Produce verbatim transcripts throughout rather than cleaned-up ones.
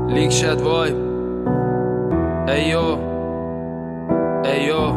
لیک شد وای ایو ایو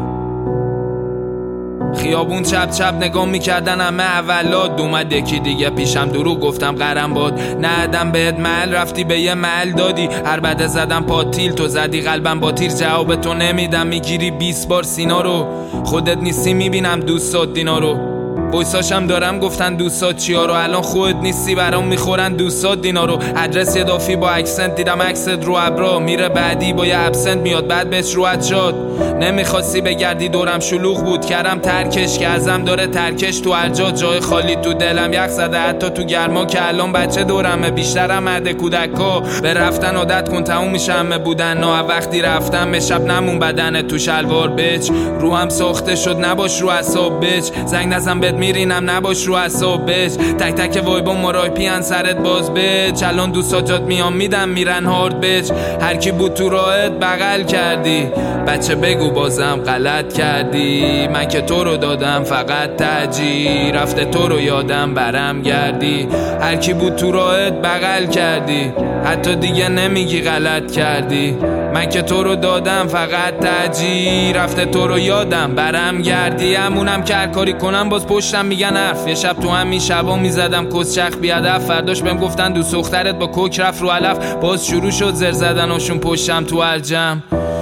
خیابون چپ چپ نگاه میکردن همه اولاد اومد یکی دیگه پیشم درو گفتم قرم باد ندم بهت محل رفتی به یه محل دادی هر بده زدم پاتیل تو زدی قلبم با تیر جواب تو نمیدم میگیری بیست بار سینا رو خودت نیستی میبینم دوستات دینا رو بویساشم دارم گفتن دوستات چیا رو الان خودت نیستی برام میخورن دوستات دینا رو ادرس یه دافی با اکسنت دیدم عکست رو ابرا میره بعدی با یه ابسنت میاد بعد بهش روحت شد نمیخواستی بگردی دورم شلوغ بود کردم ترکش که ازم داره ترکش تو هر جا جای خالی تو دلم یخ زده حتی تو گرما که الان بچه دورمه بیشترم مرد کودکا به رفتن عادت کن تموم میشه همه بودن نه وقتی رفتم به شب نمون بدن تو شلوار بچ روحم ساخته شد نباش رو حساب بچ زنگ نزن بهت میرینم نباش رو حساب بچ تک تک وایبا مرای پیان سرت باز بچ الان دوستا جات میام میدم میرن هارد بچ هر کی بود تو راهت بغل کردی بچه بگو بازم غلط کردی من که تو رو دادم فقط ترجیح رفته تو رو یادم برم گردی هر کی بود تو راهت بغل کردی حتی دیگه نمیگی غلط کردی من که تو رو دادم فقط ترجیح رفته تو رو یادم برم گردی همونم که هر کاری کنم باز پشتم میگن حرف یه شب تو همین شبا میزدم کسچخ بیادف فرداش بهم گفتن دوست دخترت با کوک رفت رو علف باز شروع شد زر زدناشون پشتم تو هر جمع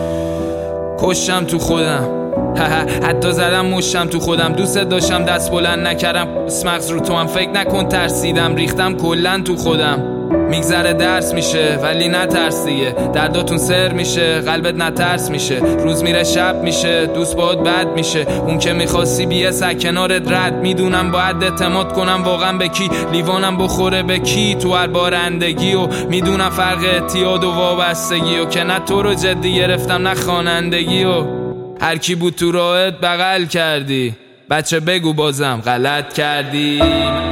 کشم تو خودم حتی زدم مشتم تو خودم دوست داشتم دست بلند نکردم مغز رو تو هم فکر نکن ترسیدم ریختم کلن تو خودم میگذره درس میشه ولی نترس دیگه درداتون سر میشه قلبت نترس میشه روز میره شب میشه دوست باهات بد میشه اون که میخواستی بیه سر کنارت رد میدونم باید اعتماد کنم واقعا به کی لیوانم بخوره به کی تو هر بارندگی و میدونم فرق اعتیاد و وابستگی و که نه تو رو جدی گرفتم نه خوانندگی و هر کی بود تو راهت بغل کردی بچه بگو بازم غلط کردی